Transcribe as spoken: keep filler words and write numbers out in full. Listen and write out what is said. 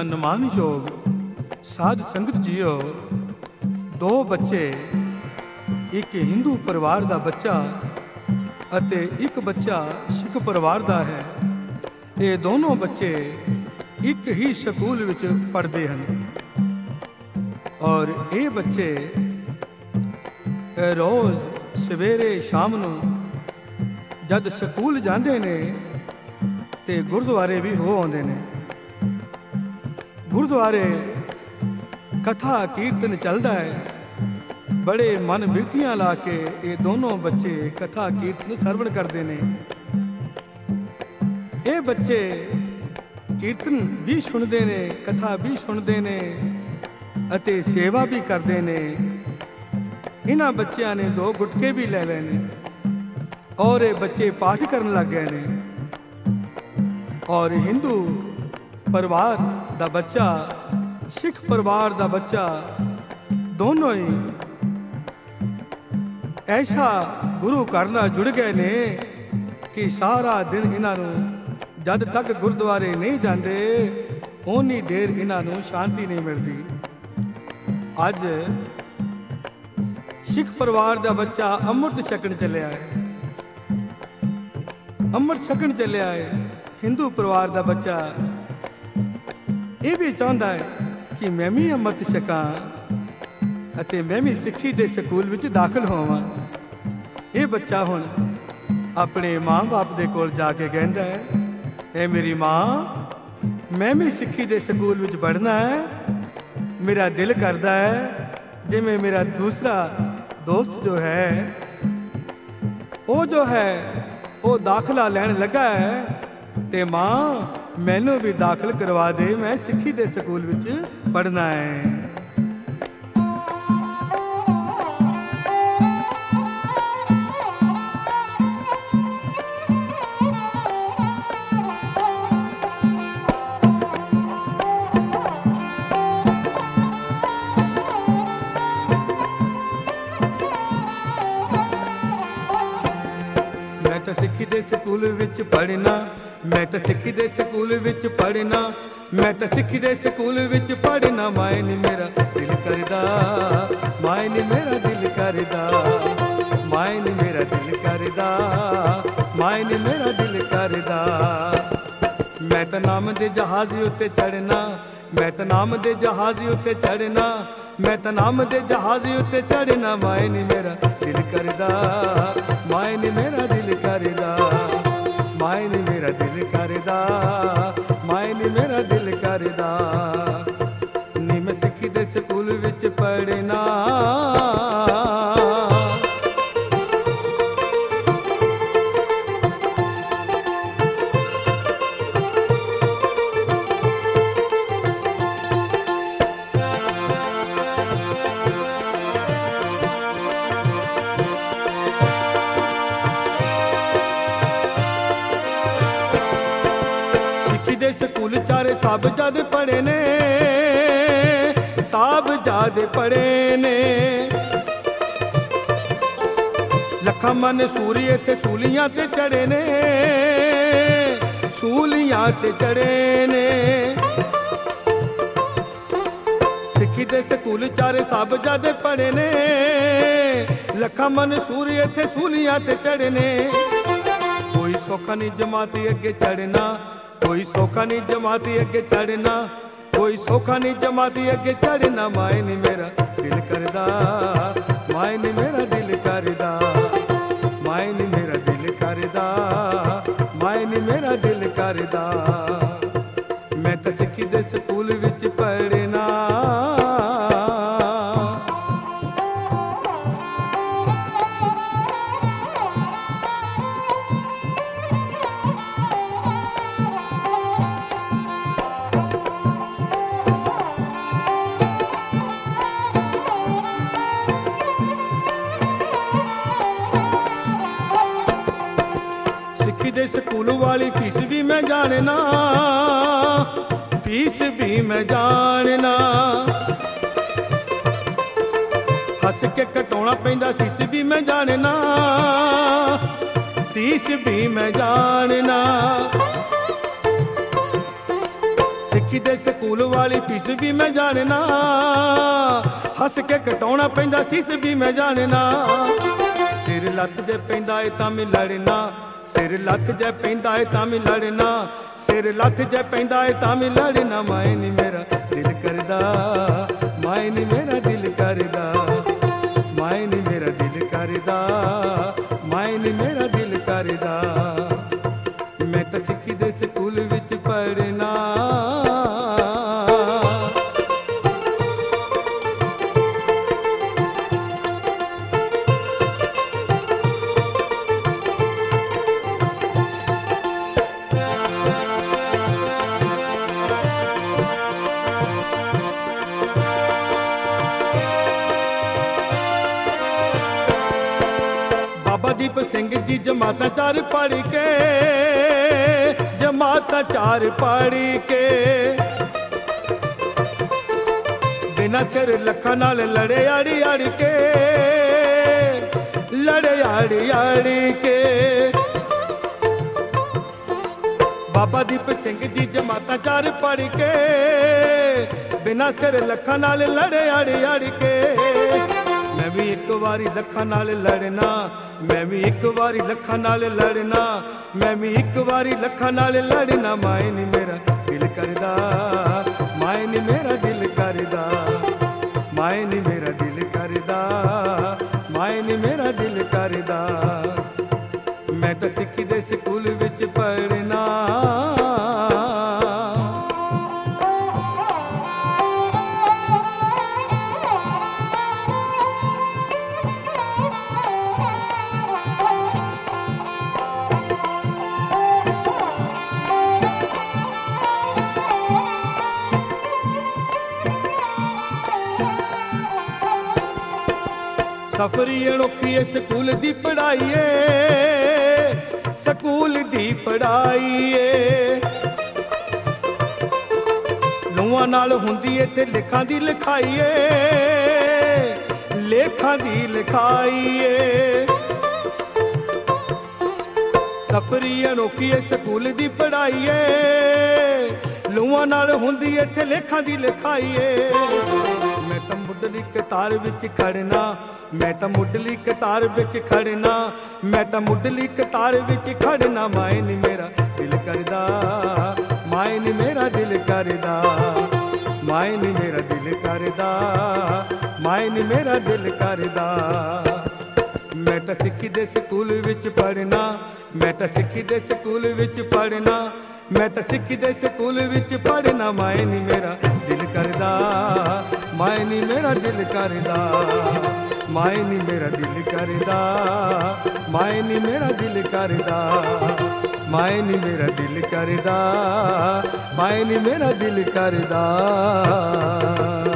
ਸਨਮਾਨਯੋਗ ਸਾਧ ਸੰਗਤ ਜੀਓ, ਦੋ ਬੱਚੇ, ਇੱਕ ਹਿੰਦੂ ਪਰਿਵਾਰ ਦਾ ਬੱਚਾ ਅਤੇ ਇੱਕ ਬੱਚਾ ਸਿੱਖ ਪਰਿਵਾਰ ਦਾ ਹੈ। ਇਹ ਦੋਨੋਂ ਬੱਚੇ ਇੱਕ ਹੀ ਸਕੂਲ ਵਿੱਚ ਪੜ੍ਹਦੇ ਹਨ ਔਰ ਇਹ ਬੱਚੇ ਰੋਜ਼ ਸਵੇਰੇ ਸ਼ਾਮ ਨੂੰ ਜਦ ਸਕੂਲ ਜਾਂਦੇ ਨੇ ਤੇ ਗੁਰਦੁਆਰੇ ਵੀ ਹੋ ਆਉਂਦੇ ਨੇ। ਗੁਰਦੁਆਰੇ ਕਥਾ ਕੀਰਤਨ ਚੱਲਦਾ ਹੈ। ਬੜੇ ਮਨ ਬਿਰਤੀਆਂ ਲਾ ਕੇ ਇਹ ਦੋਨੋਂ ਬੱਚੇ ਕਥਾ ਕੀਰਤਨ ਸਰਵਣ ਕਰਦੇ ਨੇ। ਇਹ ਬੱਚੇ ਕੀਰਤਨ ਵੀ ਸੁਣਦੇ ਨੇ, ਕਥਾ ਵੀ ਸੁਣਦੇ ਨੇ ਅਤੇ ਸੇਵਾ ਵੀ ਕਰਦੇ ਨੇ। ਇਹਨਾਂ ਬੱਚਿਆਂ ਨੇ ਦੋ ਗੁਟਕੇ ਵੀ ਲੈ ਲਏ ਨੇ ਔਰ ਇਹ ਬੱਚੇ ਪਾਠ ਕਰਨ ਲੱਗ ਗਏ ਨੇ। ਔਰ ਹਿੰਦੂ ਪਰਿਵਾਰ ਦਾ ਬੱਚਾ, ਸਿੱਖ ਪਰਿਵਾਰ ਦਾ ਬੱਚਾ, ਦੋਨੋਂ ਹੀ ਐਸਾ ਗੁਰੂ ਘਰ ਨਾਲ ਜੁੜ ਗਏ ਨੇ ਕਿ ਸਾਰਾ ਦਿਨ ਇਹਨਾਂ ਨੂੰ ਜਦ ਤੱਕ ਗੁਰਦੁਆਰੇ ਨਹੀਂ ਜਾਂਦੇ ਓਨੀ ਦੇਰ ਇਹਨਾਂ ਨੂੰ ਸ਼ਾਂਤੀ ਨਹੀਂ ਮਿਲਦੀ। ਅੱਜ ਸਿੱਖ ਪਰਿਵਾਰ ਦਾ ਬੱਚਾ ਅੰਮ੍ਰਿਤ ਛਕਣ ਚੱਲਿਆ ਹੈ। ਅੰਮ੍ਰਿਤ ਛਕਣ ਚੱਲਿਆ ਹੈ। ਹਿੰਦੂ ਪਰਿਵਾਰ ਦਾ ਬੱਚਾ ਇਹ ਵੀ ਚਾਹੁੰਦਾ ਹੈ ਕਿ ਮੈਂ ਵੀ ਅੰਮ੍ਰਿਤ ਛਕਾਂ ਅਤੇ ਮੈਂ ਵੀ ਸਿੱਖੀ ਦੇ ਸਕੂਲ ਵਿੱਚ ਦਾਖਲ ਹੋਵਾਂ। ਇਹ ਬੱਚਾ ਹੁਣ ਆਪਣੇ ਮਾਂ-ਬਾਪ ਦੇ ਕੋਲ ਜਾ ਕੇ ਕਹਿੰਦਾ ਹੈ, ਇਹ ਮੇਰੀ ਮਾਂ, ਮੈਂ ਵੀ ਸਿੱਖੀ ਦੇ ਸਕੂਲ ਵਿੱਚ ਪੜ੍ਹਨਾ ਹੈ। ਮੇਰਾ ਦਿਲ ਕਰਦਾ ਹੈ ਜਿਵੇਂ ਮੇਰਾ ਦੂਸਰਾ ਦੋਸਤ ਜੋ ਹੈ ਉਹ ਜੋ ਹੈ ਉਹ ਦਾਖਲਾ ਲੈਣ ਲੱਗਾ ਹੈ ਤੇ ਮਾਂ ਮੈਨੂੰ ਵੀ ਦਾਖਲ ਕਰਵਾ ਦੇ, ਮੈਂ ਸਿੱਖੀ ਦੇ ਸਕੂਲ ਵਿੱਚ ਪੜ੍ਹਨਾ ਹੈ। ਸਿੱਖੀ ਦੇ ਸਕੂਲ ਵਿੱਚ ਪੜ੍ਹਨਾ, ਮੈਂ ਤਾਂ ਸਿੱਖੀ ਦੇ ਸਕੂਲ ਵਿੱਚ ਪੜ੍ਹਨਾ, ਮੈਂ ਤਾਂ ਸਿੱਖੀ ਦੇ ਸਕੂਲ ਵਿੱਚ ਪੜ੍ਹਨਾ। ਮਾਏ ਨੀ ਮੇਰਾ ਦਿਲ ਕਰਦਾ, ਮਾਏ ਨੀ ਮੇਰਾ ਦਿਲ ਕਰਦਾ, ਮਾਏ ਨੀ ਮੇਰਾ ਦਿਲ ਕਰਦਾ, ਮਾਏ ਨੀ ਮੇਰਾ ਦਿਲ ਕਰਦਾ। ਮੈਂ ਤਾਂ ਨਾਮ ਦੇ ਜਹਾਜ਼ ਉੱਤੇ ਚੜ੍ਹਨਾ, ਮੈਂ ਤਾਂ ਨਾਮ ਦੇ ਜਹਾਜ਼ ਉੱਤੇ ਚੜ੍ਹਨਾ, ਮੈਂ ਤਾਂ ਨਾਮ ਦੇ ਜਹਾਜ਼ ਉੱਤੇ ਚੜ੍ਹਨਾ। ਮਾਏ ਨੀ ਮੇਰਾ ਦਿਲ ਕਰਦਾ, ਮਾਏ ਨੀ ਮੇਰਾ ਦਿਲ ਕਰਦਾ, ਮਾਏ ਨੀ ਮੇਰਾ ਦਿਲ ਕਰਦਾ, ਮਾਏ ਨੀ ਮੇਰਾ ਦਿਲ ਕਰਦਾ। ਨੀ ਮੈਂ ਸਿੱਖੀ ਦੇ ਸਕੂਲ ਵਿੱਚ ਪੜ੍ਹਨਾ, ਸਕੂਲ ਚਾਰੇ ਸਾਹਿਬਜ਼ਾਦੇ ਪੜ੍ਹੇ ਨੇ, ਸਾਹਿਬਜ਼ਾਦੇ ਪੜ੍ਹੇ ਨੇ। ਲੱਖਾਂ ਮਨ ਸੂਰੀ ਇੱਥੇ ਸੂਲੀਆਂ ਤੇ ਚੜ੍ਹੇ ਨੇ, ਸੂਲੀਆਂ ਤੇ ਚੜ੍ਹੇ ਨੇ। ਸਿੱਖੀ ਦੇ ਸਕੂਲ ਚਾਰੇ ਸਾਹਿਬਜ਼ਾਦੇ ਪੜ੍ਹੇ ਨੇ, ਲੱਖਾਂ ਮਨ ਸੂਰੀ ਇੱਥੇ ਸੂਲੀਆਂ ਤੇ ਚੜ੍ਹੇ ਨੇ। ਕੋਈ ਸੌਖਾ ਨਹੀਂ ਜਮਾਤੀ ਅੱਗੇ ਚੜ੍ਹਨਾ, ਕੋਈ ਸੌਖਾ ਨਹੀਂ ਜਮਾਤੀ ਅੱਗੇ ਚੜ੍ਹਨਾ, ਕੋਈ ਸੌਖਾ ਨਹੀਂ ਜਮਾਤੀ ਅੱਗੇ ਚੜ੍ਹਨਾ। ਮਾਏ ਨੀ ਮੇਰਾ ਦਿਲ ਕਰਦਾ, ਮਾਏ ਨੀ ਮੇਰਾ ਦਿਲ ਕਰਦਾ, ਮਾਏ ਨੀ ਮੇਰਾ ਦਿਲ ਕਰਦਾ, ਮਾਏ ਨੀ ਮੇਰਾ ਦਿਲ ਕਰਦਾ। ਮੈਂ ਤਾਂ ਸਿੱਖੀ ਦੇ ਸਕੂਲ ਵਿੱਚ ਪੜ੍ਹਨਾ, ਦੇ ਸਕੂਲ ਵਾਲੀ ਫੀਸ ਵੀ ਮੈਂ ਜਾਣਨਾ, ਫੀਸ ਵੀ ਮੈਂ ਜਾਣਨਾ। ਹੱਸ ਕੇ ਕਟਾਉਣਾ ਪੈਂਦਾ ਸੀਸ ਵੀ ਮੈਂ ਜਾਣਨਾ, ਸੀਸ ਵੀ ਮੈਂ ਜਾਣਨਾ। ਸਿੱਖੀ ਦੇ ਸਕੂਲ ਵਾਲੀ ਫੀਸ ਵੀ ਮੈਂ ਜਾਣਨਾ, ਹੱਸ ਕੇ ਕਟਾਉਣਾ ਪੈਂਦਾ ਸੀਸ ਵੀ ਮੈਂ ਜਾਣਨਾ। ਸਿਰ ਲੱਥ ਜੇ ਪੈਂਦਾ ਏ ਤਾਂ ਵੀ ਲੜਨਾ, ਸਿਰ ਲੱਥ ਜੇ ਪੈਂਦਾ ਏ ਤਾਂ ਵੀ ਲੜਨਾ, ਸਿਰ ਲੱਥ ਜੇ ਪੈਂਦਾ ਏ ਤਾਂ ਵੀ ਲੜਨਾ। ਮਾਏ ਨੀ ਮੇਰਾ ਦਿਲ ਕਰਦਾ, ਮਾਏ ਨੀ ਮੇਰਾ ਦਿਲ ਕਰਦਾ, ਮਾਏ ਨੀ ਮੇਰਾ ਦਿਲ ਕਰਦਾ, ਮਾਏ ਨੀ ਮੇਰਾ ਦਿਲ ਕਰਦਾ। ਮੈਂ ਤਾਂ ਸਿੱਖੀ ਦੇ ਸਕੂਲ ਵਿੱਚ ਪੜ੍ਹਨਾ। ਬਾਬਾ ਦੀਪ ਸਿੰਘ ਜੀ ਜਮਾਤਾਂ ਚਾਰ ਪੜ੍ਹ ਕੇ, ਜਮਾਤਾਂ ਚਾਰ ਪੜ੍ਹ ਕੇ, ਬਿਨਾਂ ਸਿਰ ਲੱਖਾਂ ਨਾਲ ਲੜੇ ਆੜੀ ਆੜ ਕੇ, ਲੜੇ ਆੜੀ ਆੜ ਕੇ। ਬਾਬਾ ਦੀਪ ਸਿੰਘ ਜੀ ਜਮਾਤਾਂ ਚਾਰ ਪੜ੍ਹ ਕੇ, ਬਿਨਾਂ ਸਿਰ ਲੱਖਾਂ ਨਾਲ ਲੜੇ ਆੜੀ ਆੜ ਕੇ। ਮੈਂ ਵੀ ਇੱਕ ਵਾਰੀ ਲੱਖਾਂ ਨਾਲ ਲੜਨਾ, ਮੈਂ ਵੀ ਇੱਕ ਵਾਰੀ ਲੱਖਾਂ ਨਾਲ ਲੜਨਾ, ਮੈਂ ਵੀ ਇੱਕ ਵਾਰੀ ਲੱਖਾਂ ਨਾਲ ਲੜਨਾ। ਮਾਏ ਨੀ ਮੇਰਾ ਦਿਲ ਕਰਦਾ, ਮਾਏ ਨੀ ਮੇਰਾ ਦਿਲ ਕਰਦਾ, ਮਾਏ ਨੀ ਮੇਰਾ ਦਿਲ ਕਰਦਾ, ਮਾਏ ਨੀ ਮੇਰਾ ਦਿਲ ਕਰਦਾ। ਮੈਂ ਤਾਂ ਸਿੱਖੀ ਦੇ ਸਕੂਲ ਵਿੱਚ ਪੜ੍ਹਨਾ। ਸਫਰੀ ਅਨੋਖੀ ਏ ਸਕੂਲ ਦੀ ਪੜ੍ਹਾਈ ਏ, ਸਕੂਲ ਦੀ ਪੜ੍ਹਾਈ ਏ। ਨੂੰਹਾਂ ਨਾਲ ਹੁੰਦੀ ਇੱਥੇ ਲੇਖਾਂ ਦੀ ਲਿਖਾਈ ਏ, ਲੇਖਾਂ ਦੀ ਲਿਖਾਈ ਏ। ਸਫਰੀ ਅਨੋਖੀ ਏ ਸਕੂਲ ਦੀ ਪੜ੍ਹਾਈ ਏ, ਨੂੰਹਾਂ ਨਾਲ ਹੁੰਦੀ ਇੱਥੇ ਲੇਖਾਂ ਦੀ ਲਿਖਾਈ ਏ। ਮੈਂ ਤਾਂ ਮੁੱਢਲੀ ਕਤਾਰ ਵਿੱਚ ਖੜਨਾ, ਮੈਂ ਤਾਂ ਮੁੱਢਲੀ ਕਤਾਰ ਵਿੱਚ ਖੜਨਾ, ਮੈਂ ਤਾਂ ਮੁੱਢਲੀ ਕਤਾਰ ਵਿੱਚ ਖੜਨਾ। ਮਾਏ ਨੀ ਮੇਰਾ ਦਿਲ ਕਰਦਾ, ਮਾਏ ਨੀ ਮੇਰਾ ਦਿਲ ਕਰਦਾ, ਮਾਏ ਨੀ ਮੇਰਾ ਦਿਲ ਕਰਦਾ, ਮਾਏ ਨੀ ਮੇਰਾ ਦਿਲ ਕਰਦਾ। ਮੈਂ ਤਾਂ ਸਿੱਖੀ ਦੇ ਸਕੂਲ ਵਿੱਚ ਪੜ੍ਹਨਾ, ਮੈਂ ਤਾਂ ਸਿੱਖੀ ਦੇ ਸਕੂਲ ਵਿੱਚ ਪੜ੍ਹਨਾ, ਮੈਂ ਤਾਂ ਸਿੱਖੀ ਦੇ ਸਕੂਲ ਵਿੱਚ ਪੜ੍ਹਨਾ। ਮਾਏ ਨੀ ਮੇਰਾ ਦਿਲ ਕਰਦਾ, ਮਾਏ ਨੀ ਮੇਰਾ ਦਿਲ ਕਰਦਾ, ਮਾਏ ਨੀ ਮੇਰਾ ਦਿਲ ਕਰਦਾ, ਮਾਏ ਨੀ ਮੇਰਾ ਦਿਲ ਕਰਦਾ, ਮਾਏ ਨੀ ਮੇਰਾ ਦਿਲ ਕਰਦਾ, ਮਾਏ ਨੀ ਮੇਰਾ ਦਿਲ ਕਰਦਾ।